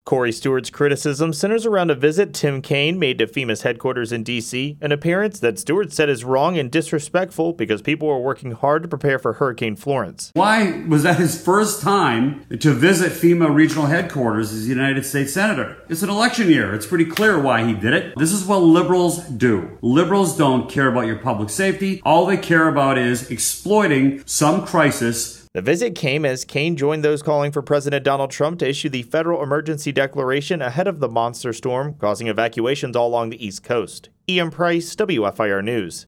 Corey Stewart's criticism centers around a visit Tim Kaine made to FEMA's headquarters in D.C., an appearance that Stewart said is wrong and disrespectful because people were working hard to prepare for Hurricane Florence. Why was that his first time to visit FEMA regional headquarters as a United States Senator? It's an election year. It's pretty clear why he did it. This is what liberals do. Liberals don't care about your public safety. All they care about is exploiting some crisis. The visit came as Kaine joined those calling for President Donald Trump to issue the federal emergency declaration ahead of the monster storm, causing evacuations all along the East Coast. Ian Price, WFIR News.